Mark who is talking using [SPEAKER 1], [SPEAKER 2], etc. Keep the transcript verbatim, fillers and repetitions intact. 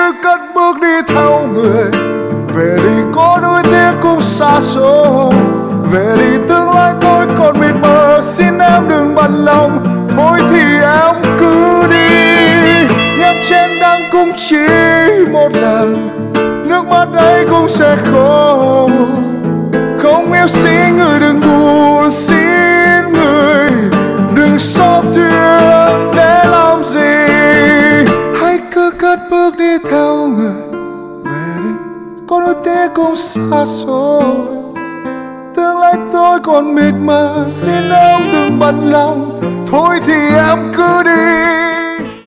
[SPEAKER 1] cất bước đi theo người. Về đi có nuối tiếc cũng xa xôi, về đi tương lai tôi còn mịt mờ. Xin em đừng bận lòng, thôi thì em cứ đi. Nhấp chén đắng cũng chỉ một lần, nước mắt ấy cũng sẽ khô. Không yêu xin người đừng buồn, xin người đừng xót thương để làm gì. Hãy cứ cất bước đi theo người. Về đi có nuối tiếc cũng xa xôi, tương lai tôi còn mịt mờ. Xin em đừng bận lòng, thôi thì em cứ đi.